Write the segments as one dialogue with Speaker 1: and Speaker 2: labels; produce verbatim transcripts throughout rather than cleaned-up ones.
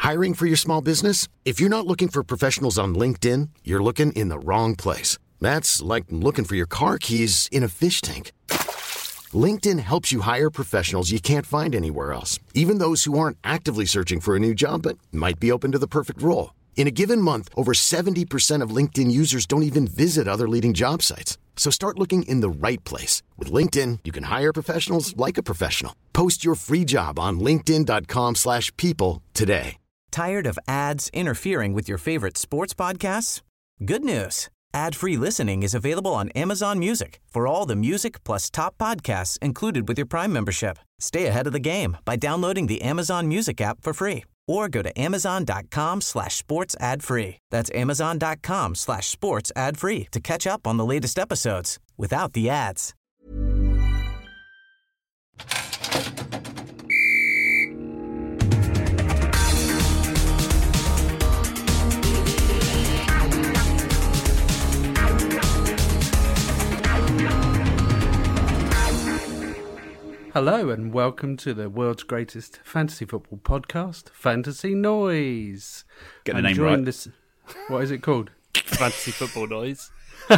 Speaker 1: Hiring for your small business? If you're not looking for professionals on LinkedIn, you're looking in the wrong place. That's like looking for your car keys in a fish tank. LinkedIn helps you hire professionals you can't find anywhere else, even those who aren't actively searching for a new job but might be open to the perfect role. In a given month, over seventy percent of LinkedIn users don't even visit other leading job sites. So start looking in the right place. With LinkedIn, you can hire professionals like a professional. Post your free job on linkedin.com slash people today.
Speaker 2: Tired of ads interfering with your favorite sports podcasts? Good news. Ad-free listening is available on Amazon Music for all the music plus top podcasts included with your Prime membership. Stay ahead of the game by downloading the Amazon Music app for free or go to amazon.com slash sports ad free. That's amazon.com slash sports ad free to catch up on the latest episodes without the ads.
Speaker 3: Hello and welcome to the world's greatest fantasy football podcast, Fantasy Noise.
Speaker 4: Get the
Speaker 3: I'm
Speaker 4: name right.
Speaker 3: This, what is it called?
Speaker 5: Fantasy Football Noise.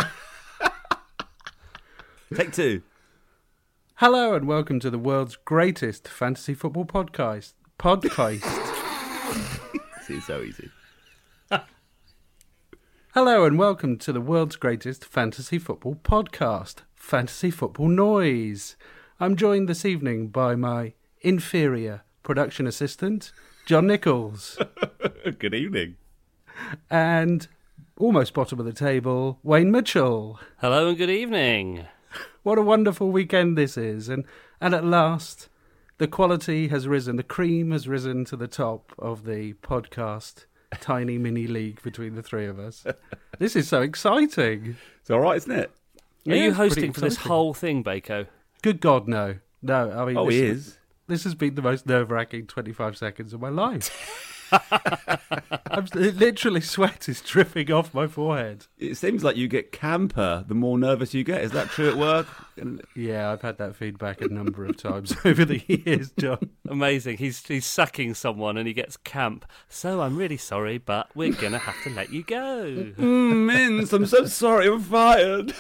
Speaker 4: Take two.
Speaker 3: Hello and welcome to the world's greatest fantasy football podcast. Podcast.
Speaker 4: It's so easy.
Speaker 3: Hello and welcome to the world's greatest fantasy football podcast, Fantasy Football Noise. I'm joined this evening by my inferior production assistant, John Nichols.
Speaker 4: Good evening.
Speaker 3: And almost bottom of the table, Wayne Mitchell.
Speaker 5: Hello and good evening.
Speaker 3: What a wonderful weekend this is. And, and at last, the quality has risen, the cream has risen to the top of the podcast tiny mini league between the three of us. This is so exciting.
Speaker 4: It's all right, isn't it?
Speaker 5: Are
Speaker 3: Yeah,
Speaker 5: you
Speaker 3: it's pretty
Speaker 5: hosting for this
Speaker 3: exciting.
Speaker 5: whole thing, Bako?
Speaker 3: Good God, no. No, I mean...
Speaker 4: Oh,
Speaker 3: this,
Speaker 4: he is.
Speaker 3: This has been the most nerve-wracking twenty-five seconds of my life. I'm, literally, sweat is dripping off my forehead.
Speaker 4: It seems like you get camper the more nervous you get. Is that true at work?
Speaker 3: Yeah, I've had that feedback a number of times over the years, John.
Speaker 5: Amazing. He's he's sacking someone and he gets camp. So I'm really sorry, but we're going to have to let you go.
Speaker 4: Mm, Mince, I'm so sorry, I'm fired.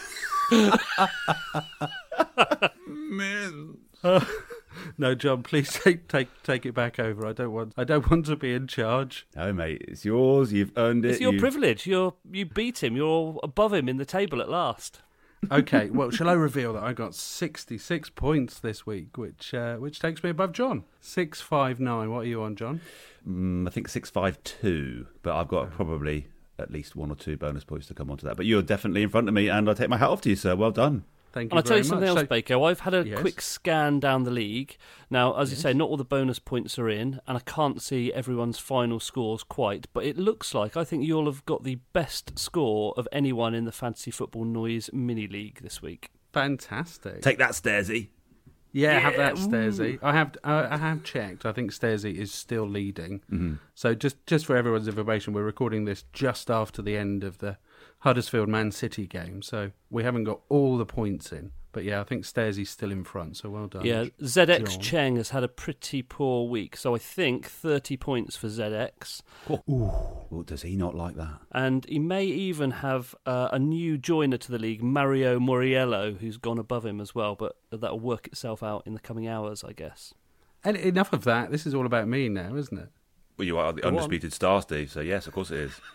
Speaker 4: Mince.
Speaker 3: Uh, no, John, please take take take it back over. I don't want I don't want to be in charge.
Speaker 4: No, mate, it's yours. You've earned it.
Speaker 5: It's your
Speaker 4: You've...
Speaker 5: privilege. You're you beat him. You're above him in the table at last.
Speaker 3: Okay, well, shall I reveal that I got sixty-six points this week, which uh, which takes me above John. six five nine. What are you on, John?
Speaker 4: Mm, I think six five two, but I've got probably at least one or two bonus points to come onto that. But you're definitely in front of me, and I take my hat off to you, sir. Well done.
Speaker 3: Thank you
Speaker 5: And I'll tell
Speaker 3: very
Speaker 5: you something
Speaker 3: much.
Speaker 5: else, Bako. I've had a
Speaker 3: Yes.
Speaker 5: quick scan down the league. Now, as
Speaker 3: Yes.
Speaker 5: you say, not all the bonus points are in, and I can't see everyone's final scores quite, but it looks like I think you'll have got the best score of anyone in the Fantasy Football Noise mini league this week.
Speaker 3: Fantastic.
Speaker 4: Take that, Stairsy.
Speaker 3: Yeah, have that,
Speaker 5: Yeah,
Speaker 3: Stairsy. I have uh, I have checked. I think Stairsy is still leading.
Speaker 4: Mm-hmm.
Speaker 3: So just, just for everyone's information, we're recording this just after the end of the Huddersfield Man City game. So we haven't got all the points in. But yeah, I think Stairsy's still in front, so well done.
Speaker 5: Yeah, Z X
Speaker 3: John.
Speaker 5: Cheng has had a pretty poor week, so I think thirty points for Z X.
Speaker 4: Oh, well, does he not like that?
Speaker 5: And he may even have uh, a new joiner to the league, Mario Moriello, who's gone above him as well, but that'll work itself out in the coming hours, I guess.
Speaker 3: And enough of that. This is all about me now, isn't it?
Speaker 4: Well, you are the
Speaker 5: Go on.
Speaker 4: undisputed star, Steve, so yes, of course it is.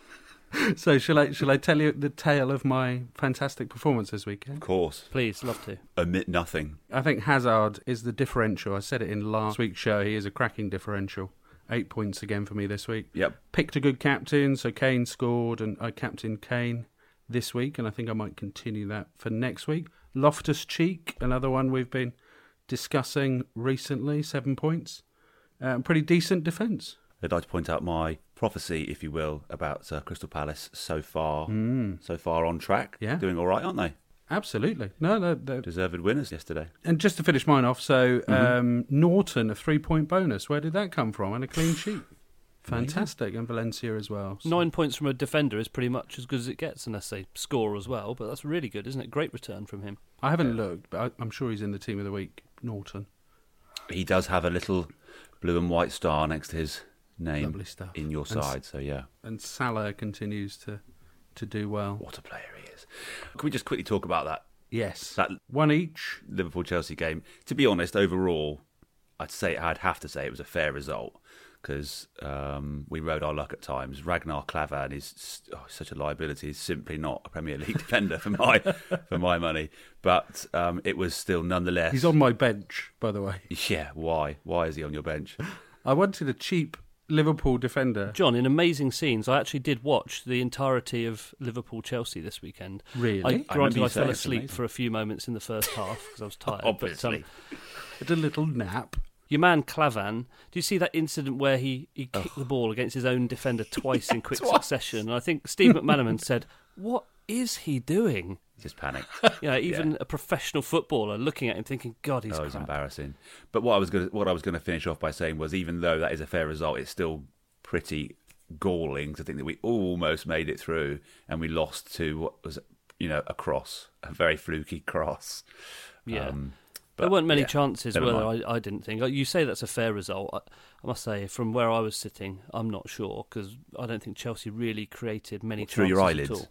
Speaker 3: So shall I shall I tell you the tale of my fantastic performance this weekend?
Speaker 4: Of course.
Speaker 5: Please, love to.
Speaker 4: Omit nothing.
Speaker 3: I think Hazard is the differential. I said it in last week's show. He is a cracking differential. Eight points again for me this week.
Speaker 4: Yep.
Speaker 3: Picked a good captain, so Kane scored, and I captained Kane this week, and I think I might continue that for next week. Loftus-Cheek, another one we've been discussing recently, seven points. Um, pretty decent defence.
Speaker 4: I'd like to point out my prophecy, if you will, about uh, Crystal Palace so far, mm. so far on track.
Speaker 3: Yeah.
Speaker 4: Doing all right, aren't they?
Speaker 3: Absolutely. No, no, no.
Speaker 4: Deserved winners yesterday.
Speaker 3: And just to finish mine off, so
Speaker 4: Mm-hmm.
Speaker 3: um, Norton, a three-point bonus. Where did that come from? And a clean sheet. Fantastic. And Valencia as well. So.
Speaker 5: Nine points from a defender is pretty much as good as it gets, unless they score as well, but that's really good, isn't it? Great return from him.
Speaker 3: I haven't looked, but I, I'm sure he's in the team of the week, Norton.
Speaker 4: He does have a little blue and white star next to his name
Speaker 3: Lovely stuff.
Speaker 4: in your
Speaker 3: And
Speaker 4: side. So yeah,
Speaker 3: And Salah continues to, to do well.
Speaker 4: what a player he is. Can we just quickly talk about that
Speaker 3: Yes.
Speaker 4: that
Speaker 3: One each.
Speaker 4: Liverpool-Chelsea game? To be honest, overall, I'd say I'd have to say it was a fair result because um, we rode our luck at times. Ragnar Klavan is oh, such a liability. He's simply not a Premier League defender for my for my money. But um, it was still nonetheless.
Speaker 3: He's on my bench, by the way.
Speaker 4: Yeah, why? Why is he on your bench?
Speaker 3: I wanted a cheap Liverpool defender.
Speaker 5: John, in amazing scenes, I actually did watch the entirety of Liverpool-Chelsea this weekend.
Speaker 3: Really?
Speaker 5: I,
Speaker 3: I
Speaker 4: remember
Speaker 5: granted,
Speaker 4: you
Speaker 5: I
Speaker 4: saying
Speaker 5: fell
Speaker 4: it's
Speaker 5: asleep
Speaker 4: amazing.
Speaker 5: for a few moments in the first half because I was tired.
Speaker 4: Obviously.
Speaker 5: But, um,
Speaker 3: Had a little nap.
Speaker 5: your man Klavan, do you see that incident where he, he kicked the ball against his own defender twice in quick
Speaker 4: Twice.
Speaker 5: succession? And I think Steve McManaman said, "What is he doing?"
Speaker 4: Just panicked.
Speaker 5: You know, even
Speaker 4: Yeah.
Speaker 5: a professional footballer looking at him thinking, God, he's
Speaker 4: Oh, it's
Speaker 5: crap.
Speaker 4: embarrassing. But what I was going to what I was going to finish off by saying was, even though that is a fair result, it's still pretty galling to think that we almost made it through and we lost to what was, you know, a cross, a very fluky cross.
Speaker 5: Yeah.
Speaker 4: Um,
Speaker 5: There
Speaker 4: but,
Speaker 5: weren't many
Speaker 4: yeah,
Speaker 5: chances,
Speaker 4: never
Speaker 5: were there?
Speaker 4: mind.
Speaker 5: I, I didn't think. You say that's a fair result. I, I must say, from where I was sitting, I'm not sure because I don't think Chelsea really created many
Speaker 4: Through
Speaker 5: chances
Speaker 4: your
Speaker 5: at
Speaker 4: eyelids?
Speaker 5: all.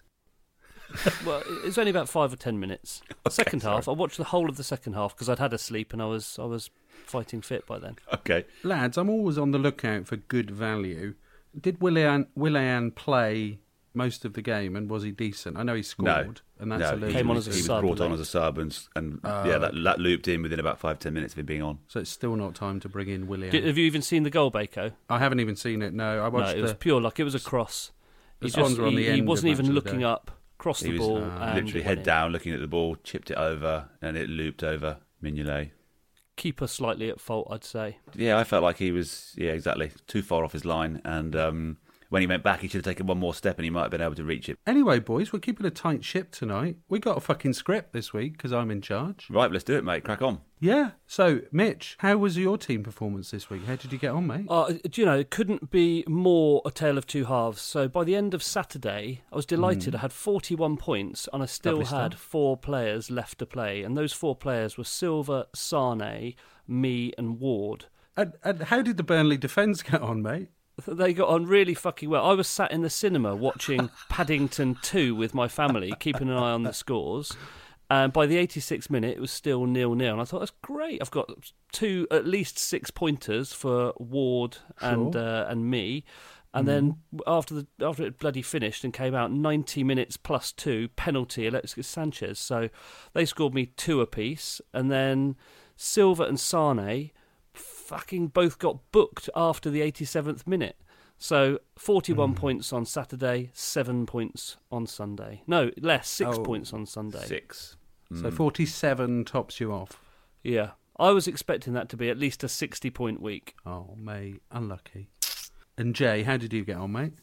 Speaker 5: Well, it was only about five or ten minutes. second
Speaker 4: sorry.
Speaker 5: half, I watched the whole of the second half because I'd had a sleep and I was I was fighting fit by then.
Speaker 4: Okay.
Speaker 3: Lads, I'm always on the lookout for good value. Did Willian, Willian play most of the game and was he decent? I know he scored. And that's
Speaker 4: no,
Speaker 3: a little
Speaker 4: he
Speaker 5: Came on
Speaker 4: was,
Speaker 5: as a
Speaker 4: he was
Speaker 5: sub,
Speaker 4: brought on
Speaker 5: late.
Speaker 4: as a sub, and, and
Speaker 3: Oh,
Speaker 4: yeah, that,
Speaker 3: okay.
Speaker 4: that looped in within about five ten minutes of him being on.
Speaker 3: So it's still not time to bring in Willian.
Speaker 5: Did, have you even seen the goal, Bako?
Speaker 3: I haven't even seen it, no. I
Speaker 5: No,
Speaker 3: watched
Speaker 5: it was
Speaker 3: the...
Speaker 5: pure luck. It was a cross.
Speaker 3: the
Speaker 5: He,
Speaker 3: Swans
Speaker 5: just,
Speaker 3: were on
Speaker 5: he,
Speaker 3: the
Speaker 5: he
Speaker 3: end of
Speaker 5: wasn't even
Speaker 3: Match of the
Speaker 5: looking
Speaker 3: Day.
Speaker 5: up, crossed
Speaker 4: He
Speaker 5: the
Speaker 4: was
Speaker 5: ball,
Speaker 3: uh,
Speaker 5: and
Speaker 4: literally
Speaker 5: it
Speaker 4: head
Speaker 5: went in.
Speaker 4: down, looking at the ball, chipped it over, and it looped over Mignolet.
Speaker 5: Keeper slightly at fault, I'd say.
Speaker 4: Yeah, I felt like he was, yeah, exactly, too far off his line. And um, when he went back, he should have taken one more step and he might have been able to reach it.
Speaker 3: Anyway, boys, we're keeping a tight ship tonight. We got a fucking script this week because I'm in charge.
Speaker 4: Right, let's do it, mate. Crack on.
Speaker 3: Yeah. So, Mitch, how was your team performance this week? How did you get on, mate?
Speaker 5: Uh, do you know, it couldn't be more a tale of two halves. So by the end of Saturday, I was delighted. I had forty-one points and I still
Speaker 3: Lovely
Speaker 5: had
Speaker 3: stuff.
Speaker 5: four players left to play. And those four players were Silva, Sane, me and Ward.
Speaker 3: And, and how did the Burnley defence get on, mate?
Speaker 5: They got on really fucking well. I was sat in the cinema watching Paddington two with my family, keeping an eye on the scores. And by the eighty-sixth minute, it was still nil-nil. And I thought, that's great. I've got two, at least six pointers for Ward and
Speaker 3: Sure.
Speaker 5: uh, and me. And then after the after it bloody finished and came out, ninety minutes plus two, penalty, Alexis Sanchez. So they scored me two apiece. And then Silva and Sane fucking both got booked after the eighty-seventh minute. So forty-one points on Saturday, seven points on Sunday. No, less, six
Speaker 3: Oh.
Speaker 5: points on Sunday.
Speaker 4: Six.
Speaker 3: So forty-seven tops you off.
Speaker 5: Yeah. I was expecting that to be at least a sixty-point week.
Speaker 3: Oh, mate, unlucky. And Jay, how did you get on, mate?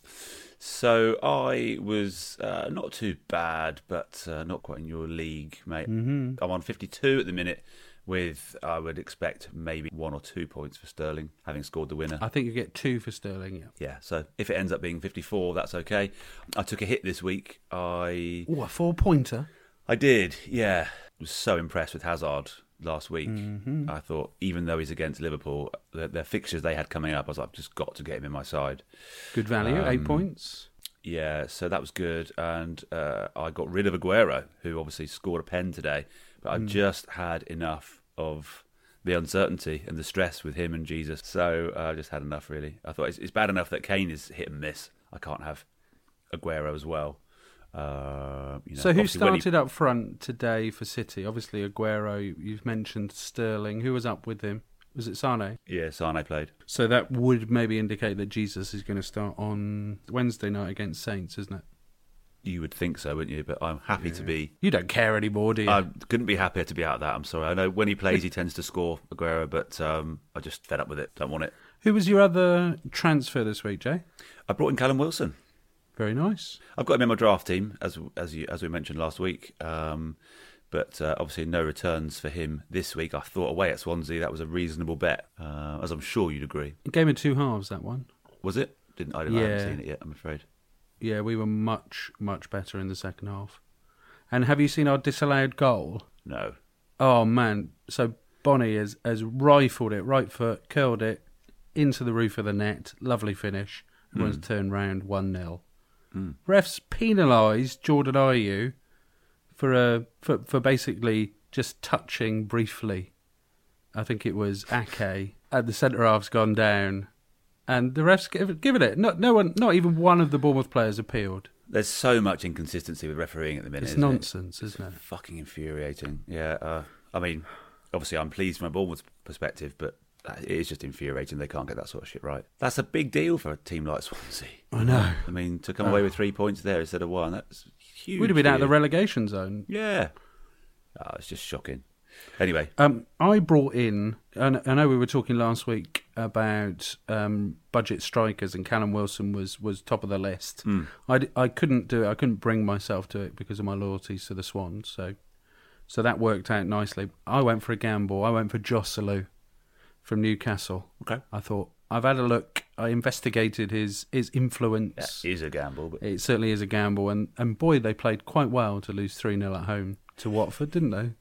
Speaker 4: So I was uh, not too bad, but uh, not quite in your league, mate. Mm-hmm. I'm on fifty-two at the minute, with I would expect maybe one or two points for Sterling, having scored the winner.
Speaker 3: I think you get two for Sterling, yeah.
Speaker 4: Yeah, so if it ends up being fifty-four, that's okay. I took a hit this week. I
Speaker 3: Oh, a four-pointer?
Speaker 4: I did, yeah. Was so impressed with Hazard last week.
Speaker 3: Mm-hmm.
Speaker 4: I thought, even though he's against Liverpool, the, the fixtures they had coming up, I was like, I've just got to get him in my side.
Speaker 3: Good value, eight
Speaker 4: Um,
Speaker 3: points.
Speaker 4: Yeah, so that was good. And uh, I got rid of Aguero, who obviously scored a pen today. But I just had enough of the uncertainty and the stress with him and Jesus. So uh, I just had enough, really. I thought it's, it's bad enough that Kane is hit and miss. I can't have Aguero as well. Uh, you know,
Speaker 3: So who
Speaker 4: obviously when he-
Speaker 3: started up front today for City? Obviously Aguero, you've mentioned Sterling. Who was up with him? Was it Sane?
Speaker 4: Yeah, Sane played.
Speaker 3: So that would maybe indicate that Jesus is going to start on Wednesday night against Saints, isn't it?
Speaker 4: You would think so, wouldn't you? But I'm happy to be.
Speaker 3: You don't care anymore, do you?
Speaker 4: I couldn't be happier to be out of that. I'm sorry. I know when he plays, he tends to score, Aguero, but um, I just fed up with it. Don't want it.
Speaker 3: Who was your other transfer this week, Jay?
Speaker 4: I brought in Callum Wilson.
Speaker 3: Very nice.
Speaker 4: I've got him in my draft team, as as you as we mentioned last week. Um, but uh, obviously no returns for him this week. I thought away at Swansea that was a reasonable bet, uh, as I'm sure you'd agree.
Speaker 3: Game of two halves, that one.
Speaker 4: Was it? Didn't I? Didn't, I
Speaker 3: Yeah.
Speaker 4: haven't seen it yet. I'm afraid.
Speaker 3: Yeah, we were much, much better in the second half. And have you seen our disallowed goal?
Speaker 4: No.
Speaker 3: Oh, man. So Bonnie has, has rifled it, right foot, curled it, into the roof of the net. Lovely finish. Everyone's
Speaker 4: Mm.
Speaker 3: turned round one nil.
Speaker 4: Mm.
Speaker 3: Refs penalised Jordan Ayew for a for, for basically just touching briefly. I think it was Ake, and the centre half's gone down, and the refs give, given it. No, no one, not even one of the Bournemouth players appealed.
Speaker 4: There's so much inconsistency with refereeing at the minute.
Speaker 3: It's
Speaker 4: isn't
Speaker 3: nonsense,
Speaker 4: it?
Speaker 3: isn't it?
Speaker 4: It's fucking infuriating. Yeah, uh, I mean, obviously I'm pleased from a Bournemouth perspective, but it is just infuriating. They can't get that sort of shit right. That's a big deal for a team like Swansea.
Speaker 3: I know.
Speaker 4: I mean, to come away with three points there instead of one, that's huge.
Speaker 3: We'd have been out of the
Speaker 4: for you.
Speaker 3: relegation zone.
Speaker 4: Yeah. Oh, it's just shocking. Anyway,
Speaker 3: Um, I brought in, and I know we were talking last week about um, budget strikers, and Callum Wilson was, was top of the list.
Speaker 4: Mm.
Speaker 3: I, d- I couldn't do it. I couldn't bring myself to it because of my loyalties to the Swans. So, so that worked out nicely. I went for a gamble. I went for Joselu from Newcastle.
Speaker 4: okay.
Speaker 3: I thought I've had a look. I investigated his his influence.
Speaker 4: That is a gamble, but
Speaker 3: It certainly is a gamble, and, and boy, they played quite well to lose three nil at home to Watford, didn't they?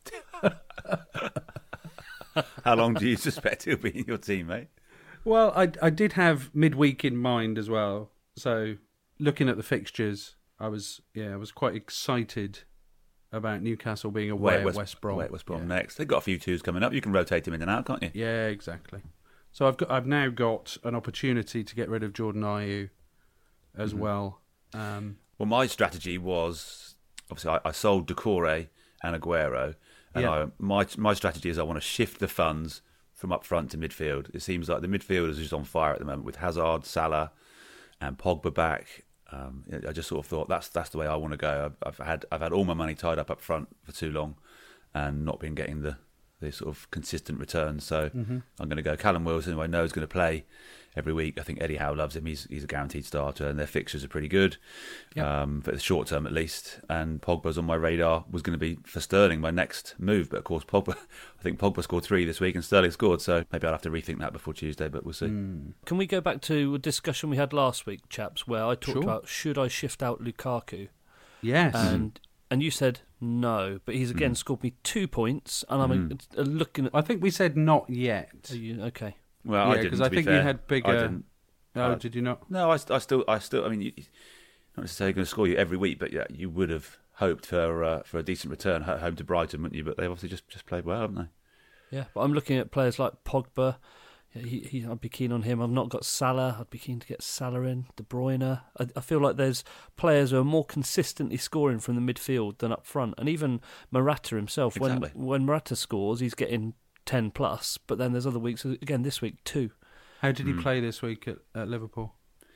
Speaker 4: how long do you suspect he'll be in your team, mate?
Speaker 3: Well, I, I did have midweek in mind as well. So looking at the fixtures, I was yeah I was quite excited about Newcastle being away at West, Brom.
Speaker 4: Away at West Brom
Speaker 3: yeah.
Speaker 4: next. They've got a few twos coming up. You can rotate him in and out, can't you?
Speaker 3: Yeah, exactly. So I've got I've now got an opportunity to get rid of Jordan Ayew as
Speaker 4: Mm-hmm.
Speaker 3: well. Um,
Speaker 4: Well, my strategy was obviously I, I sold Decore and Aguero, and
Speaker 3: Yeah.
Speaker 4: I, my my strategy is I want to shift the funds from up front to midfield. It seems like the midfielders are just on fire at the moment with Hazard, Salah, and Pogba back. Um, I just sort of thought that's that's the way I want to go. I've, I've had I've had all my money tied up up front for too long, and not been getting the, the sort of consistent returns. So
Speaker 3: Mm-hmm.
Speaker 4: I'm going to go Callum Wilson, who I know is going to play every week. I think Eddie Howe loves him. He's he's a guaranteed starter, and their fixtures are pretty good,
Speaker 3: Yep.
Speaker 4: um, for the short term at least. And Pogba's on my radar. Was going to be for Sterling my next move, but of course Pogba. I think Pogba scored three this week, and Sterling scored. So maybe I'll have to rethink that before Tuesday, but we'll see.
Speaker 3: mm.
Speaker 5: Can we go back to a discussion we had last week, chaps, where I talked
Speaker 3: Sure.
Speaker 5: about should I shift out Lukaku?
Speaker 3: Yes.
Speaker 5: And and you said no, but he's again
Speaker 4: Mm.
Speaker 5: scored me two points, and I'm
Speaker 4: Mm.
Speaker 5: uh, looking at.
Speaker 3: I think we said not yet.
Speaker 5: Are you, okay.
Speaker 4: Well,
Speaker 3: Yeah,
Speaker 4: I didn't.
Speaker 3: 'cause
Speaker 4: to
Speaker 3: I
Speaker 4: be
Speaker 3: think you
Speaker 4: fair.
Speaker 3: had bigger-
Speaker 4: I didn't.
Speaker 3: Oh,
Speaker 4: Uh,
Speaker 3: did you not?
Speaker 4: No, I, I still, I still. I mean, you, not necessarily going to score you every week, but yeah, you would have hoped for uh, for a decent return at home to Brighton, wouldn't you? But they obviously just, just played well, haven't they?
Speaker 5: Yeah, but I'm looking at players like Pogba. Yeah, He, he, I'd be keen on him. I've not got Salah. I'd be keen to get Salah in. De Bruyne. I, I feel like there's players who are more consistently scoring from the midfield than up front. And even Morata himself,
Speaker 4: Exactly.
Speaker 5: when when Morata scores, he's getting ten plus. But then there's other weeks, again this week, two.
Speaker 3: How did he
Speaker 4: Mm.
Speaker 3: play this week at, at Liverpool?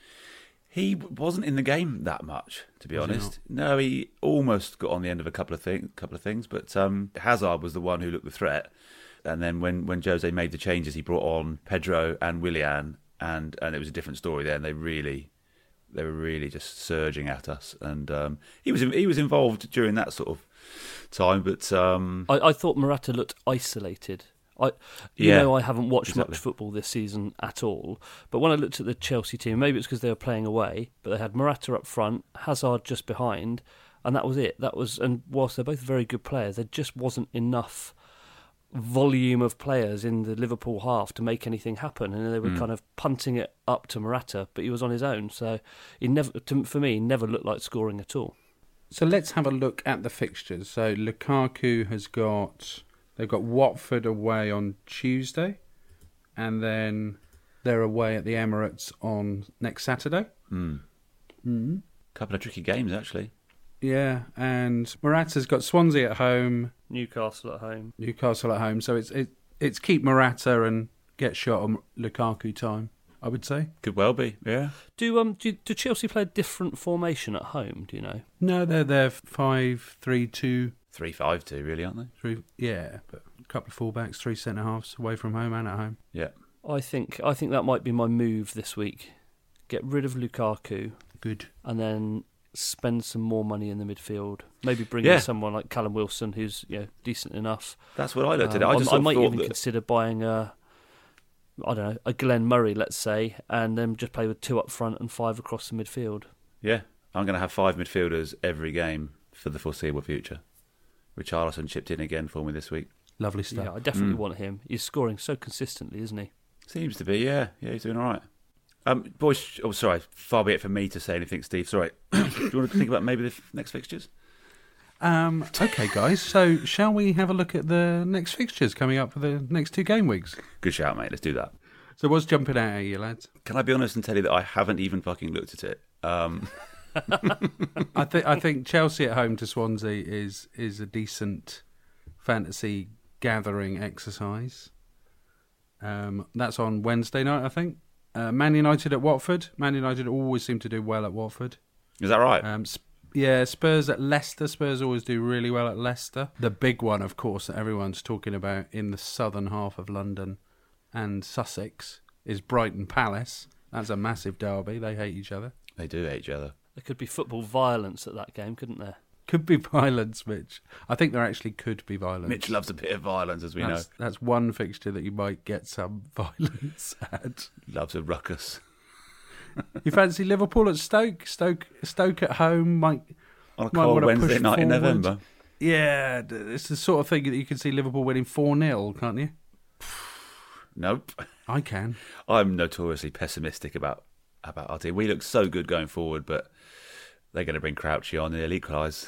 Speaker 4: He w- wasn't in the game that much, to be
Speaker 3: Was he
Speaker 4: honest. No, he almost got on the end of a couple of thing, couple of things, but um, Hazard was the one who looked the threat. And then when, when Jose made the changes, he brought on Pedro and Willian, and, and it was a different story there. And they really, they were really just surging at us. And um, he was he was involved during that sort of time, but um,
Speaker 5: I, I thought Morata looked isolated. I, you
Speaker 4: Yeah,
Speaker 5: know, I haven't watched
Speaker 4: exactly.
Speaker 5: much football this season at all. But when I looked at the Chelsea team, maybe it's because they were playing away, but they had Morata up front, Hazard just behind, and that was it. That was, and whilst they're both very good players, there just wasn't enough volume of players in the Liverpool half to make anything happen, and they were
Speaker 4: Mm.
Speaker 5: kind of punting it up to Morata, but he was on his own, so he never, to, for me, never looked like scoring at all.
Speaker 3: So let's have a look at the fixtures. So Lukaku has got, they've got Watford away on Tuesday, and then they're away at the Emirates on next Saturday.
Speaker 4: mm,
Speaker 3: Mm.
Speaker 4: couple of tricky games actually.
Speaker 3: Yeah, and Morata's got Swansea at home,
Speaker 5: Newcastle at home.
Speaker 3: Newcastle at home. So it's it, it's keep Morata and get shot on Lukaku time, I would say.
Speaker 4: Could well be, yeah.
Speaker 5: Do um do, do Chelsea play a different formation at home? Do you know?
Speaker 3: No, they're they're five, three, two,
Speaker 4: Three five two, really, aren't they?
Speaker 3: three. Yeah, but a couple of fullbacks, three centre halves away from home and at home.
Speaker 4: Yeah.
Speaker 5: I think I think that might be my move this week. Get rid of Lukaku
Speaker 3: Good.
Speaker 5: and then spend some more money in the midfield. Maybe bring
Speaker 4: Yeah.
Speaker 5: in someone like Callum Wilson, who's you know decent enough.
Speaker 4: That's what I looked at it.
Speaker 5: Um,
Speaker 4: I just
Speaker 5: I
Speaker 4: sort of
Speaker 5: might
Speaker 4: thought
Speaker 5: even
Speaker 4: that,
Speaker 5: consider buying a I don't know a Glenn Murray, let's say, and then just play with two up front and five across the midfield.
Speaker 4: yeah, I'm going to have five midfielders every game for the foreseeable future. Richarlison chipped in again for me this week.
Speaker 3: Lovely stuff.
Speaker 5: Yeah, I definitely
Speaker 4: Mm.
Speaker 5: want him. He's scoring so consistently, isn't he?
Speaker 4: Seems to be, yeah. Yeah, he's doing all right. Um, boys, oh, sorry, far be it from me to say anything, Steve. Sorry. Do you want to think about maybe the f- next fixtures?
Speaker 3: Um, okay, guys. So, shall we have a look at the next fixtures coming up for the next two game weeks?
Speaker 4: Good shout, mate. Let's do that.
Speaker 3: So, what's jumping out at you, lads?
Speaker 4: Can I be honest and tell you that I haven't even fucking looked at it? Um,
Speaker 3: I think I think Chelsea at home to Swansea is is a decent fantasy gathering exercise. Um, that's on Wednesday night, I think. Uh, Man United at Watford. Man United always seem to do well at Watford.
Speaker 4: is that right?
Speaker 3: Um, Sp- yeah, Spurs at Leicester. Spurs always do really well at Leicester. The big one, of course, that everyone's talking about in the southern half of London and Sussex is Brighton Palace. That's a massive derby. They hate each other.
Speaker 4: They do hate each other.
Speaker 5: There could be football violence at that game, couldn't there?
Speaker 3: Could be violence, Mitch. I think there actually could be violence.
Speaker 4: Mitch loves a bit of violence, as we
Speaker 3: that's,
Speaker 4: know.
Speaker 3: That's one fixture that you might get some violence at.
Speaker 4: Loves a ruckus.
Speaker 3: You fancy Liverpool at Stoke? Stoke Stoke at home might...
Speaker 4: On a
Speaker 3: might
Speaker 4: cold
Speaker 3: wanna
Speaker 4: Wednesday
Speaker 3: push
Speaker 4: night in
Speaker 3: forward.
Speaker 4: November.
Speaker 3: Yeah, it's the sort of thing that you can see Liverpool winning four nil, can't you?
Speaker 4: Nope.
Speaker 3: I can.
Speaker 4: I'm notoriously pessimistic about, about our team. We look so good going forward, but they're going to bring Crouchy on and they'll equalise.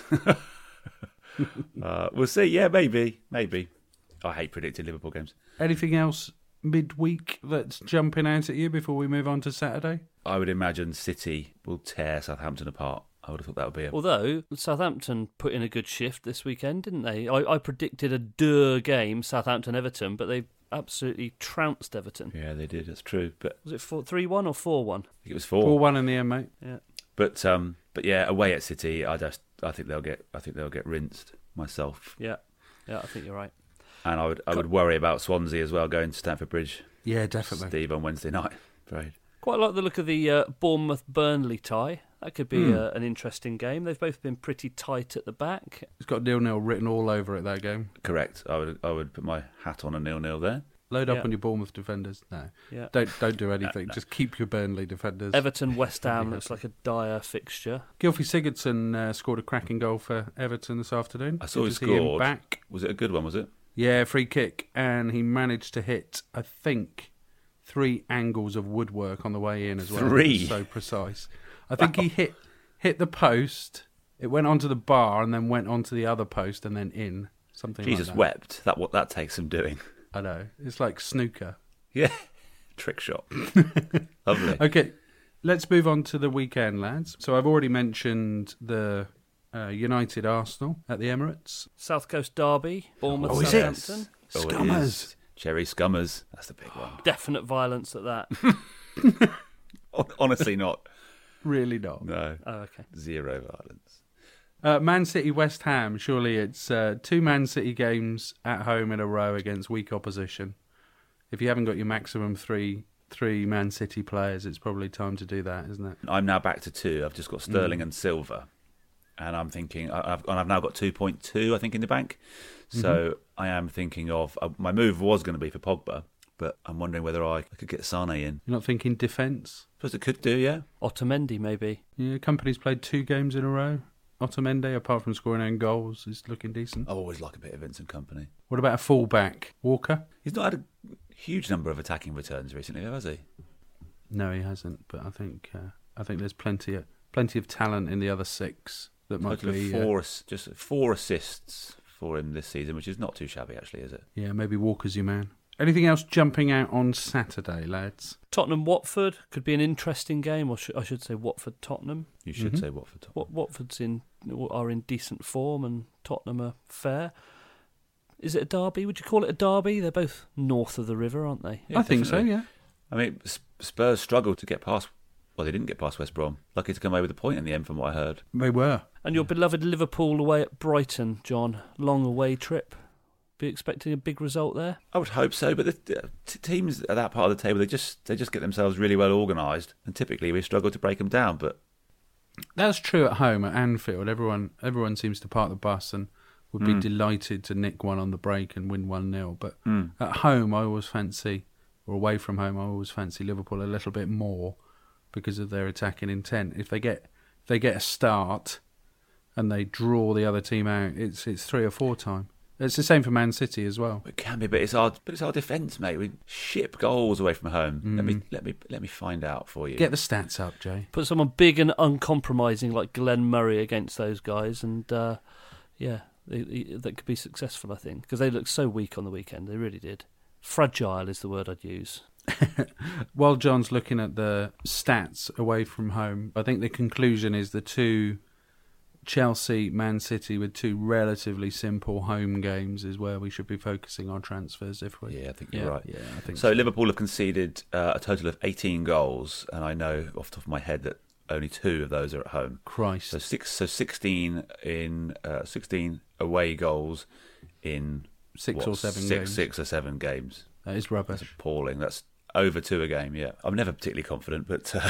Speaker 4: uh, we'll see. Yeah, maybe. Maybe. I hate predicting Liverpool games.
Speaker 3: Anything else midweek that's jumping out at you before we move on to Saturday?
Speaker 4: I would imagine City will tear Southampton apart. I would have thought that would be a...
Speaker 5: Although, Southampton put in a good shift this weekend, didn't they? I, I predicted a dur game, Southampton-Everton, but they absolutely trounced Everton.
Speaker 4: Yeah, they did. That's true. But
Speaker 5: Was it three one or four one?
Speaker 4: I think it was four.
Speaker 3: four one in the end, mate.
Speaker 5: Yeah.
Speaker 4: But um, but yeah, away at City, I just I think they'll get I think they'll get rinsed myself.
Speaker 5: Yeah. Yeah, I think you're right.
Speaker 4: And I would I would worry about Swansea as well going to Stamford Bridge.
Speaker 3: Yeah, definitely.
Speaker 4: Steve on Wednesday night. Right.
Speaker 5: Quite like the look of the uh, Bournemouth-Burnley tie. That could be
Speaker 3: Mm.
Speaker 5: uh, an interesting game. They've both been pretty tight at the back.
Speaker 3: It's got nil-nil written all over it, that game.
Speaker 4: Correct. I would I would put my hat on a nil-nil there.
Speaker 3: Load up
Speaker 5: Yeah.
Speaker 3: on your Bournemouth defenders. No,
Speaker 5: Yeah.
Speaker 3: don't don't do anything. Just keep your Burnley defenders.
Speaker 5: Everton West Ham looks like a dire fixture.
Speaker 3: Gylfi Sigurdsson uh, scored a cracking goal for Everton this afternoon.
Speaker 4: I saw
Speaker 3: Good
Speaker 4: he
Speaker 3: to see him
Speaker 4: scored.
Speaker 3: back.
Speaker 4: Was it a good one, was it?
Speaker 3: Yeah, free kick, and he managed to hit, I think, three angles of woodwork on the way in as well.
Speaker 4: Three?
Speaker 3: It was so precise. I think he hit hit the post. It went onto the bar and then went onto the other post and then in. Something
Speaker 4: Jesus
Speaker 3: like that.
Speaker 4: wept. That what that takes some doing.
Speaker 3: I know. It's like snooker.
Speaker 4: Yeah. Trick shot. Lovely.
Speaker 3: Okay, let's move on to the weekend, lads. So I've already mentioned the uh, United Arsenal at the Emirates.
Speaker 5: South Coast Derby, Bournemouth,
Speaker 3: Oh, is it?
Speaker 5: Southampton.
Speaker 4: Oh, it
Speaker 3: Scummers.
Speaker 4: is. Cherry Scummers. That's the big one.
Speaker 5: Definite violence at that.
Speaker 4: Hon- Honestly not.
Speaker 3: Really not.
Speaker 4: No.
Speaker 5: Oh, okay.
Speaker 4: Zero violence.
Speaker 3: Uh, Man City West Ham. Surely it's uh, two Man City games at home in a row against weak opposition. If you haven't got your maximum three three Man City players, it's probably time to do that, isn't it?
Speaker 4: I'm now back to two. I've just got Sterling
Speaker 3: Mm.
Speaker 4: and Silva. And I'm thinking, I- I've, and I've now got two point two, I think, in the bank. So I am thinking of, uh, my move was going to be for Pogba, but I'm wondering whether I, I could get Sane in.
Speaker 3: You're not thinking defence?
Speaker 4: Suppose it could do, yeah.
Speaker 5: Otamendi, maybe.
Speaker 3: Yeah, Company's played two games in a row. Otamendi, apart from scoring own goals, is looking decent.
Speaker 4: I always like a bit of Vincent Kompany.
Speaker 3: What about a full-back? Walker?
Speaker 4: He's not had a huge number of attacking returns recently, though, has he?
Speaker 3: No, he hasn't. But I think uh, I think there's plenty of, plenty of talent in the other six that might
Speaker 4: Total of
Speaker 3: be. Uh,
Speaker 4: four, ass- just four assists for him this season, which is not too shabby, actually, is it?
Speaker 3: yeah, maybe Walker's your man. Anything else jumping out on Saturday, lads?
Speaker 5: Tottenham Watford could be an interesting game, or sh- I should say Watford Tottenham.
Speaker 4: You should
Speaker 3: Mhm.
Speaker 4: say Watford. Top.
Speaker 5: Wat- Watford's in are in decent form, and Tottenham are fair. Is it a derby? Would you call it a derby? They're both north of the river, aren't they?
Speaker 4: Yeah,
Speaker 3: I think so.
Speaker 4: definitely.
Speaker 3: Yeah.
Speaker 4: I mean, S- Spurs struggled to get past. Well, they didn't get past West Brom. Lucky to come away with a point in the end, from what I heard.
Speaker 3: They were.
Speaker 5: And your beloved Liverpool away at Brighton, John. Long away trip. Be expecting a big result there?
Speaker 4: I would hope so, but the the t- teams at that part of the table, they just they just get themselves really well organised, and typically we struggle to break them down. But
Speaker 3: That's true at home at Anfield. Everyone everyone seems to park the bus and would be
Speaker 4: Mm.
Speaker 3: delighted to nick one on the break and win one nil. But
Speaker 4: Mm.
Speaker 3: at home, I always fancy, or away from home, I always fancy Liverpool a little bit more because of their attacking intent. If they get if they get a start and they draw the other team out, it's it's three or four time. It's the same for Man City as well.
Speaker 4: It can be, but it's our but it's our defence, mate. We ship goals away from home. Mm. Let me let me let me find out for you.
Speaker 3: Get the stats up, Jay.
Speaker 5: Put someone big and uncompromising like Glenn Murray against those guys, and uh, yeah, they, they, that could be successful, I think, because they looked so weak on the weekend. They really did. Fragile is the word I'd use.
Speaker 3: While John's looking at the stats away from home, I think the conclusion is the two. Chelsea, Man City with two relatively simple home games is where we should be focusing our transfers. If we,
Speaker 4: yeah, I think you're
Speaker 3: yeah,
Speaker 4: right.
Speaker 3: Yeah, I think
Speaker 4: so.
Speaker 3: so.
Speaker 4: Liverpool have conceded uh, a total of eighteen goals, and I know off the top of my head that only two of those are at home.
Speaker 3: Christ.
Speaker 4: So six, so sixteen in uh, sixteen away goals in
Speaker 3: six
Speaker 4: what,
Speaker 3: or seven
Speaker 4: six,
Speaker 3: games.
Speaker 4: Six or seven games.
Speaker 3: That is rubbish.
Speaker 4: That's appalling. That's over two a game. Yeah, I'm never particularly confident, but. Uh,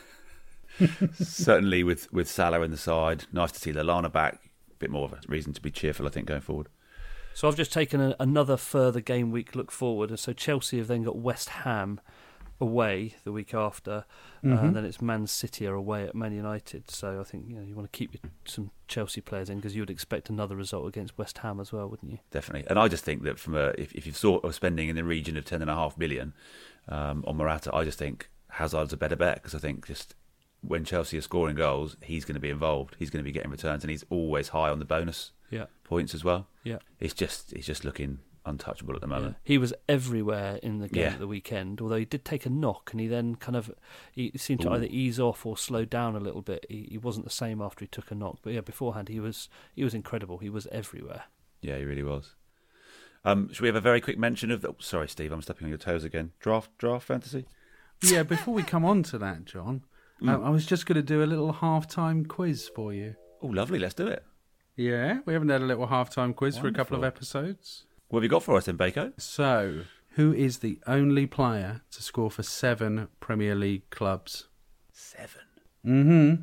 Speaker 4: Certainly with, with Salah in the side. Nice to see Lallana back. A bit more of a reason to be cheerful, I think, going forward.
Speaker 5: So I've just taken a, another further game week look forward. And so Chelsea have then got West Ham away the week after. Mm-hmm. Uh, and then it's Man City are away at Man United. So I think you know you want to keep your, some Chelsea players in because you would expect another result against West Ham as well, wouldn't you?
Speaker 4: Definitely. And I just think that from a, if, if you've thought of spending in the region of ten point five million um, on Morata, I just think Hazard's a better bet because I think just... when Chelsea are scoring goals, he's going to be involved. He's going to be getting returns, and he's always high on the bonus
Speaker 5: yeah.
Speaker 4: points as well.
Speaker 5: Yeah,
Speaker 4: it's just he's just looking untouchable at the moment.
Speaker 5: Yeah. He was everywhere in the game
Speaker 4: yeah.
Speaker 5: at the weekend. Although he did take a knock, and he then kind of he seemed to
Speaker 4: Ooh.
Speaker 5: either ease off or slow down a little bit. He, he wasn't the same after he took a knock, but yeah, beforehand he was he was incredible. He was everywhere.
Speaker 4: Yeah, he really was. Um, should we have a very quick mention of? The, oh, sorry, Steve, I'm stepping on your toes again. Draft, draft fantasy.
Speaker 3: Yeah, before we come on to that, John. Mm. Um, I was just going to do a little half-time quiz for you.
Speaker 4: Oh, lovely. Let's do it.
Speaker 3: Yeah, we haven't had a little half-time quiz
Speaker 4: Wonderful.
Speaker 3: for a couple of episodes.
Speaker 4: What have you got for us then, Bako?
Speaker 3: So, who is the only player to score for seven Premier League clubs?
Speaker 4: Seven?
Speaker 3: Mm-hmm.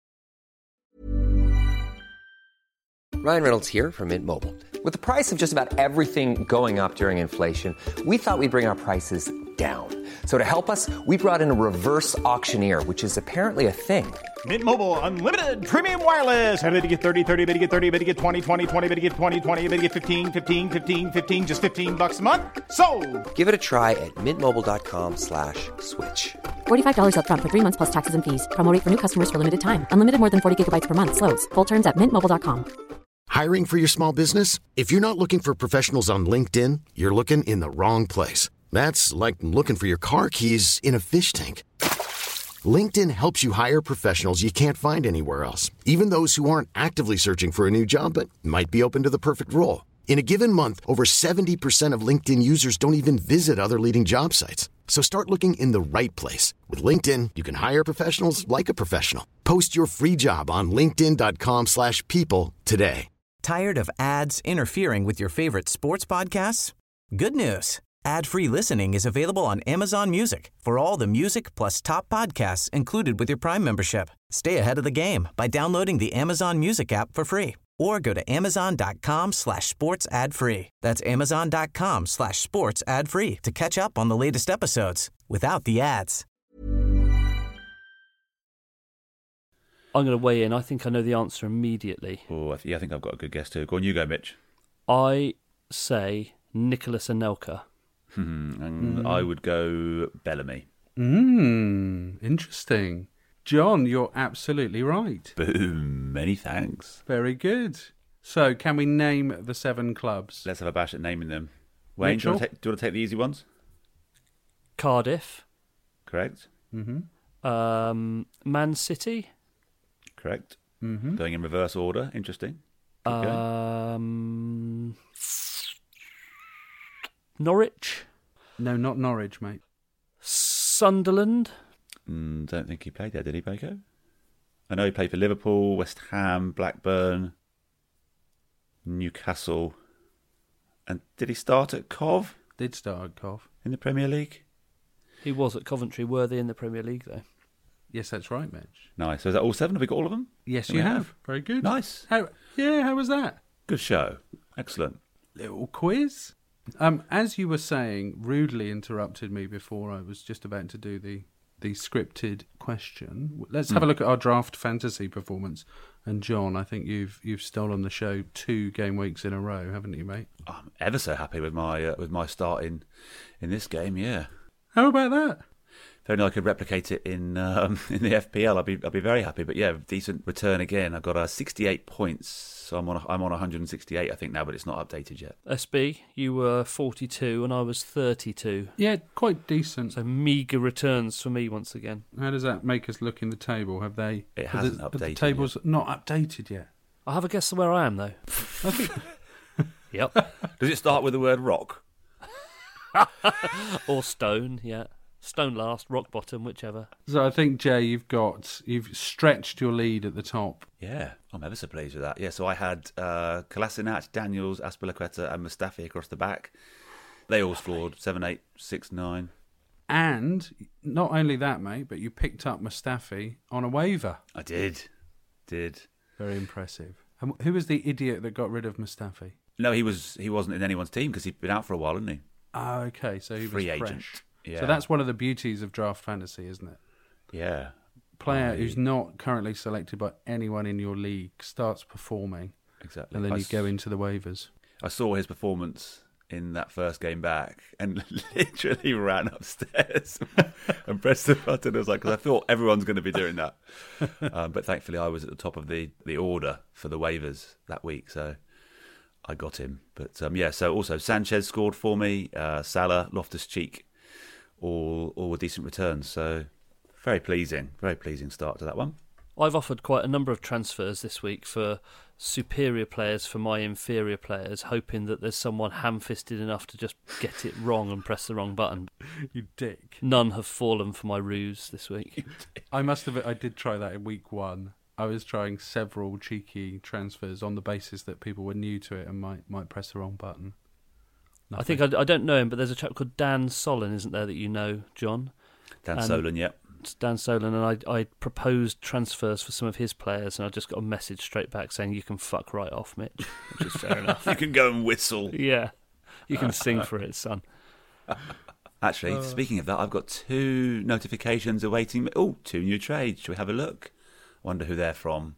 Speaker 6: Ryan Reynolds here from Mint Mobile. With the price of just about everything going up during inflation, we thought we'd bring our prices down. So to help us, we brought in a reverse auctioneer, which is apparently a thing.
Speaker 7: Mint Mobile Unlimited Premium Wireless. How to get thirty, thirty, how to get thirty, how to get twenty, twenty, twenty, how to get twenty, twenty, how to get fifteen, fifteen, fifteen, fifteen, just fifteen bucks a month? Sold!
Speaker 6: Give it a try at mintmobile.com slash switch.
Speaker 8: forty-five dollars up front for three months plus taxes and fees. Promo rate for new customers for limited time. Unlimited more than forty gigabytes per month. Slows full terms at mint mobile dot com.
Speaker 1: Hiring for your small business? If you're not looking for professionals on LinkedIn, you're looking in the wrong place. That's like looking for your car keys in a fish tank. LinkedIn helps you hire professionals you can't find anywhere else, even those who aren't actively searching for a new job but might be open to the perfect role. In a given month, over seventy percent of LinkedIn users don't even visit other leading job sites. So start looking in the right place. With LinkedIn, you can hire professionals like a professional. Post your free job on linkedin.com slash people today.
Speaker 2: Tired of ads interfering with your favorite sports podcasts? Good news. Ad-free listening is available on Amazon Music for all the music plus top podcasts included with your Prime membership. Stay ahead of the game by downloading the Amazon Music app for free or go to amazon.com slash sports ad free. That's amazon.com slash sports ad free to catch up on the latest episodes without the ads.
Speaker 5: I'm going to weigh in. I think I know the answer immediately.
Speaker 4: Oh, I th- yeah, I think I've got a good guess too. Go on, you go, Mitch.
Speaker 5: I say Nicolas Anelka.
Speaker 4: and mm. I would go Bellamy.
Speaker 3: Hmm, interesting. John, you're absolutely right.
Speaker 4: Boom, many thanks.
Speaker 3: Very good. So, can we name the seven clubs?
Speaker 4: Let's have a bash at naming them. Wayne, do you, want to take, do you want to take the easy ones?
Speaker 5: Cardiff.
Speaker 4: Correct.
Speaker 3: Mm-hmm.
Speaker 5: Um, Man City.
Speaker 4: Correct.
Speaker 3: Mm-hmm.
Speaker 4: Going in reverse order. Interesting. Keep
Speaker 5: um, Norwich.
Speaker 3: No, not Norwich, mate.
Speaker 5: Sunderland.
Speaker 4: Mm, don't think he played there, did he, Bako? I know he played for Liverpool, West Ham, Blackburn, Newcastle. And did he start at Cov?
Speaker 3: Did start at Cov.
Speaker 4: In the Premier League?
Speaker 5: He was at Coventry. Were they in the Premier League, though?
Speaker 3: Yes, that's right, Mitch.
Speaker 4: Nice. So is that all seven? Have we got all of them?
Speaker 3: Yes,
Speaker 4: There
Speaker 3: you
Speaker 4: we
Speaker 3: have.
Speaker 4: have.
Speaker 3: Very good.
Speaker 4: Nice.
Speaker 3: How? Yeah, how was that?
Speaker 4: Good show. Excellent.
Speaker 3: Little quiz. Um, as you were saying, rudely interrupted me before I was just about to do the, the scripted question. Let's have mm. a look at our draft fantasy performance. And John, I think you've you've stolen the show two game weeks in a row, haven't you, mate?
Speaker 4: I'm ever so happy with my uh, with my start in, in this game. Yeah.
Speaker 3: How about that?
Speaker 4: If only I could replicate it in um, in the F P L, I'd be I'd be very happy. But yeah, decent return again. I've got uh, sixty-eight points, so I'm on a, I'm on one hundred sixty-eight, I think now, but it's not updated yet.
Speaker 5: S B, you were forty-two and I was thirty-two.
Speaker 3: Yeah, quite decent.
Speaker 5: So meagre returns for me once again.
Speaker 3: How does that make us look in the table? Have they?
Speaker 4: It hasn't
Speaker 3: the,
Speaker 4: updated.
Speaker 3: The table's
Speaker 4: yet.
Speaker 3: not updated yet.
Speaker 5: I have a guess where I am though.
Speaker 3: I think.
Speaker 5: Yep.
Speaker 4: Does it start with the word rock?
Speaker 5: Or stone? Yeah. Stone last, rock bottom, whichever.
Speaker 3: So I think, Jay, you've got you've stretched your lead at the top.
Speaker 4: Yeah, I'm ever so pleased with that. Yeah, so I had uh, Kolasinac, Daniels, Azpilicueta and Mustafi across the back. They all scored seven, eight, six, nine.
Speaker 3: And not only that, mate, but you picked up Mustafi on a waiver.
Speaker 4: I did, did.
Speaker 3: Very impressive. And who was the idiot that got rid of Mustafi?
Speaker 4: No, he was he wasn't in anyone's team because he'd been out for a while, hadn't he?
Speaker 3: Oh, okay, so he
Speaker 4: Free
Speaker 3: was fresh.
Speaker 4: agent. Yeah.
Speaker 3: So that's one of the beauties of draft fantasy, isn't it?
Speaker 4: Yeah.
Speaker 3: Player
Speaker 4: I...
Speaker 3: who's not currently selected by anyone in your league starts performing.
Speaker 4: Exactly.
Speaker 3: And then
Speaker 4: I
Speaker 3: you go into the waivers.
Speaker 4: I saw his performance in that first game back and literally ran upstairs and pressed the button. I was like, because I thought everyone's going to be doing that. um, but thankfully I was at the top of the, the order for the waivers that week, so I got him. But um, yeah, so also Sanchez scored for me, uh, Salah, Loftus-Cheek, all all were decent returns. So very pleasing, very pleasing start to that one.
Speaker 5: I've offered quite a number of transfers this week for superior players for my inferior players, hoping that there's someone ham-fisted enough to just get it wrong and press the wrong button.
Speaker 3: You dick.
Speaker 5: None have fallen for my ruse this week.
Speaker 3: I must have. I did try that in week one. I was trying several cheeky transfers on the basis that people were new to it and might might press the wrong button. Nothing.
Speaker 5: I think I, I don't know him, but there's a chap called Dan Solon, isn't there, that you know, John?
Speaker 4: Dan
Speaker 5: and
Speaker 4: Solon, yep.
Speaker 5: Dan Solon, and I I proposed transfers for some of his players, and I just got a message straight back saying, you can fuck right off, Mitch, which is fair enough.
Speaker 4: You can go and whistle.
Speaker 5: Yeah, you can sing for it, son.
Speaker 4: Actually, uh, speaking of that, I've got two notifications awaiting me. Oh, two new trades. Shall we have a look? Wonder who they're from.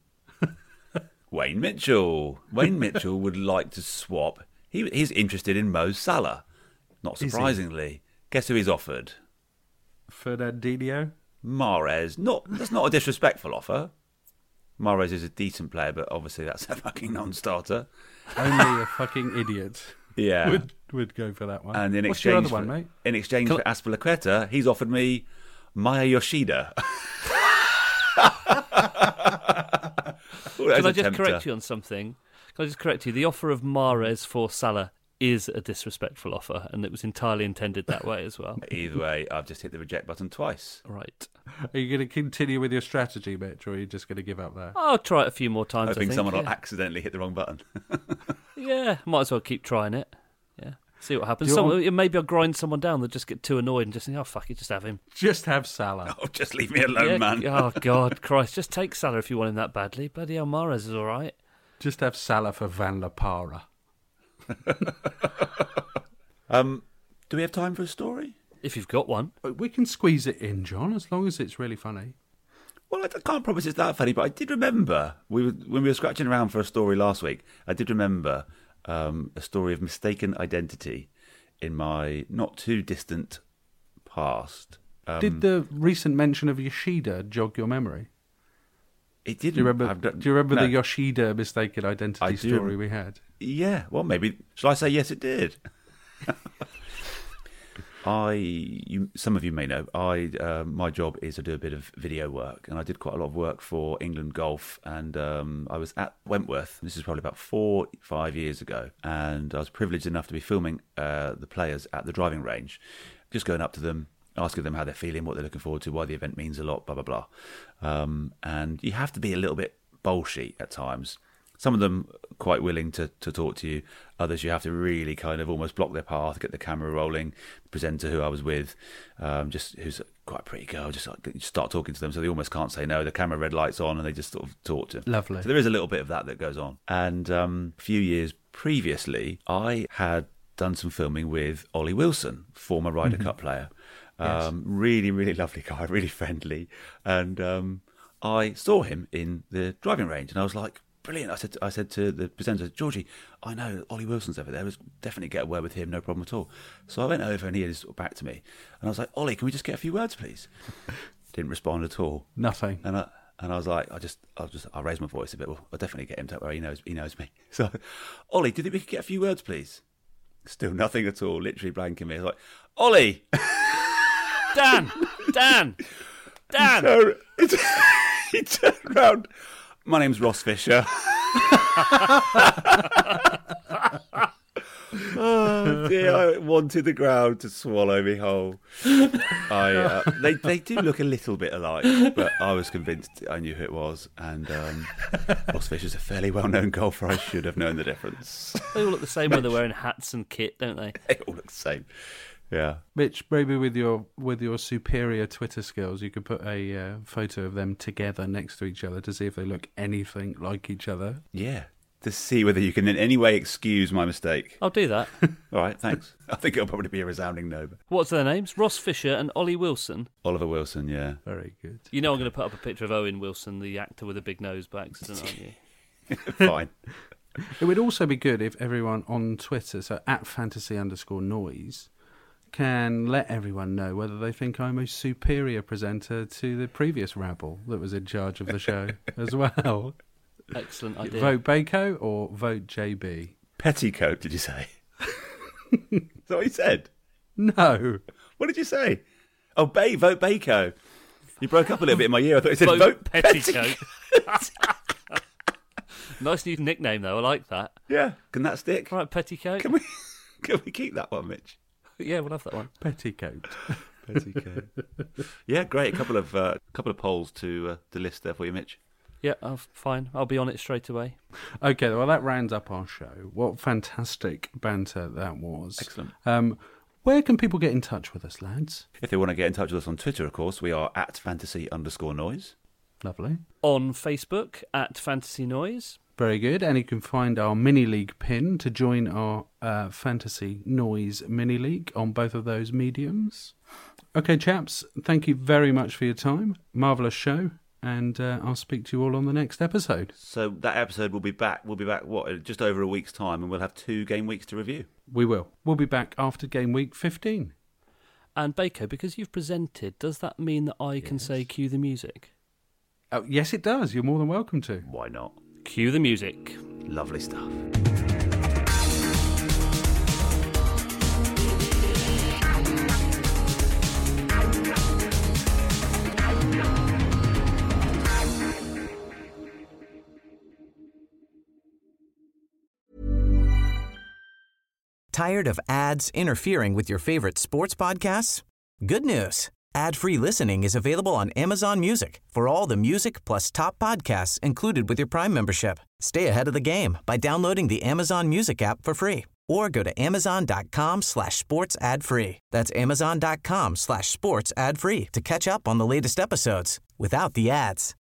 Speaker 4: Wayne Mitchell. Wayne Mitchell would like to swap. He He's interested in Mo Salah. Not surprisingly. Guess who he's offered?
Speaker 3: Fernandinho?
Speaker 4: Mahrez. Not, that's not a disrespectful offer. Mahrez is a decent player, but obviously that's a fucking non-starter.
Speaker 3: Only a fucking idiot
Speaker 4: yeah.
Speaker 3: would would go for that one.
Speaker 4: And in
Speaker 3: What's
Speaker 4: exchange
Speaker 3: your other
Speaker 4: for,
Speaker 3: one, mate?
Speaker 4: In exchange Col- for Azpilicueta, he's offered me Maya Yoshida. Ooh,
Speaker 5: Can I just tempter. correct you on something? Can I just correct you? The offer of Mahrez for Salah is a disrespectful offer, and it was entirely intended that way as well.
Speaker 4: Either way, I've just hit the reject button twice.
Speaker 5: Right.
Speaker 3: Are you going to continue with your strategy, Mitch, or are you just going to give up there?
Speaker 5: I'll try it a few more times,
Speaker 4: Hoping
Speaker 5: I think.
Speaker 4: someone
Speaker 5: yeah.
Speaker 4: will accidentally hit the wrong button.
Speaker 5: Yeah, might as well keep trying it. Yeah. See what happens.
Speaker 3: Do
Speaker 5: Someone,
Speaker 3: want...
Speaker 5: Maybe I'll grind someone down. They'll just get too annoyed and just think, oh, fuck it, just have him.
Speaker 3: Just have Salah.
Speaker 4: Oh, just leave me alone,
Speaker 5: yeah,
Speaker 4: man.
Speaker 5: Oh, God, Christ. Just take Salah if you want him that badly. Bloody hell, Mahrez is all right.
Speaker 3: Just have Salah for Van La Parra.
Speaker 4: um, do we have time for a story?
Speaker 5: If you've got one.
Speaker 3: We can squeeze it in, John, as long as it's really funny.
Speaker 4: Well, I can't promise it's that funny, but I did remember, we were, when we were scratching around for a story last week, I did remember um, a story of mistaken identity in my not too distant past. Um,
Speaker 3: did the recent mention of Yoshida jog your memory?
Speaker 4: It didn't.
Speaker 3: Do you remember,
Speaker 4: done,
Speaker 3: do you remember
Speaker 4: no.
Speaker 3: the Yoshida mistaken identity
Speaker 4: I
Speaker 3: story
Speaker 4: do.
Speaker 3: we had?
Speaker 4: Yeah, well, maybe. Shall I say yes, it did? I, you, some of you may know, I, uh, my job is to do a bit of video work, and I did quite a lot of work for England Golf, and um, I was at Wentworth. This is probably about four, five years ago, and I was privileged enough to be filming uh, the players at the driving range, just going up to them, asking them how they're feeling, what they're looking forward to, why the event means a lot, blah, blah, blah. Um, and you have to be a little bit bullshit at times. Some of them quite willing to, to talk to you. Others you have to really kind of almost block their path, get the camera rolling. The presenter who I was with, um, just who's quite a pretty girl, just like, start talking to them so they almost can't say no. The camera red lights on and they just sort of talk to them.
Speaker 3: Lovely.
Speaker 4: So there is a little bit of that that goes on. And um, a few years previously, I had done some filming with Ollie Wilson, former Ryder mm-hmm. Cup player. Um, really, really lovely guy, really friendly. And um, I saw him in the driving range, and I was like, brilliant. I said to, I said to the presenter, Georgie, I know Ollie Wilson's over there. Let's definitely get a word with him, no problem at all. So I went over, and he was back to me. And I was like, Ollie, can we just get a few words, please? Didn't respond at all.
Speaker 3: Nothing.
Speaker 4: And I and I was like, I just, I'll just, I'll raise my voice a bit. Well, I'll definitely get him to where he knows, he knows me. So, Ollie, do you think we could get a few words, please? Still nothing at all. Literally blanking me. I was like, Ollie,
Speaker 5: Dan, Dan, Dan.
Speaker 4: So, he turned around. My name's Ross Fisher. Oh dear, I wanted the ground to swallow me whole. I, uh, they they do look a little bit alike, but I was convinced I knew who it was. And um, Ross Fisher's a fairly well-known golfer. I should have known the difference.
Speaker 5: They all look the same when they're wearing hats and kit, don't they?
Speaker 4: They all look the same. Yeah.
Speaker 3: Mitch, maybe with your with your superior Twitter skills, you could put a uh, photo of them together next to each other to see if they look anything like each other.
Speaker 4: Yeah. To see whether you can in any way excuse my mistake.
Speaker 5: I'll do that.
Speaker 4: All right, thanks. I think it'll probably be a resounding no. But...
Speaker 5: What's their names? Ross Fisher and Ollie Wilson.
Speaker 4: Oliver Wilson, yeah.
Speaker 3: Very good.
Speaker 5: You know I'm going to put up a picture of Owen Wilson, the actor with a big nose by accident, aren't you?
Speaker 4: Fine.
Speaker 3: It would also be good if everyone on Twitter, so at fantasy underscore noise, can let everyone know whether they think I'm a superior presenter to the previous rabble that was in charge of the show as well.
Speaker 5: Excellent idea.
Speaker 3: Vote Bako or vote J B?
Speaker 4: Petticoat, did you say? Is that what you said?
Speaker 3: No.
Speaker 4: What did you say? Oh, Bay, vote Bako. You broke up a little bit in my ear. I thought you said
Speaker 5: Vote,
Speaker 4: vote
Speaker 5: Petticoat.
Speaker 4: Petticoat.
Speaker 5: Nice new nickname, though. I like that.
Speaker 4: Yeah, can that stick?
Speaker 5: Right, Petticoat.
Speaker 4: Can we, can we keep that one, Mitch?
Speaker 5: Yeah, we'll have that one.
Speaker 3: Petticoat.
Speaker 4: Petticoat. Yeah, great. A couple of uh, couple of polls to uh, to list there for you, Mitch.
Speaker 5: Yeah, oh, fine. I'll be on it straight away.
Speaker 3: Okay, well, that rounds up our show. What fantastic banter that was.
Speaker 4: Excellent.
Speaker 3: Um, where can people get in touch with us, lads?
Speaker 4: If they want to get in touch with us on Twitter, of course, we are at fantasy underscore noise.
Speaker 3: Lovely.
Speaker 5: On Facebook, at Fantasy Noise.
Speaker 3: Very good. And you can find our mini league pin to join our uh, Fantasy Noise mini league on both of those mediums. Okay, chaps, thank you very much for your time. Marvellous show. And uh, I'll speak to you all on the next episode.
Speaker 4: So that episode will be back. We'll be back, what, just over a week's time, and we'll have two game weeks to review.
Speaker 3: We will. We'll be back after game week fifteen.
Speaker 5: And Bako, because you've presented, does that mean that I can
Speaker 4: Yes.
Speaker 5: say cue the music?
Speaker 3: Oh, yes, it does. You're more than welcome to.
Speaker 4: Why not?
Speaker 5: Cue the music.
Speaker 4: Lovely stuff.
Speaker 2: Tired of ads interfering with your favorite sports podcasts? Good news. Ad-free listening is available on Amazon Music for all the music plus top podcasts included with your Prime membership. Stay ahead of the game by downloading the Amazon Music app for free or go to amazon.com slash sports ad free. That's amazon.com slash sports ad free to catch up on the latest episodes without the ads.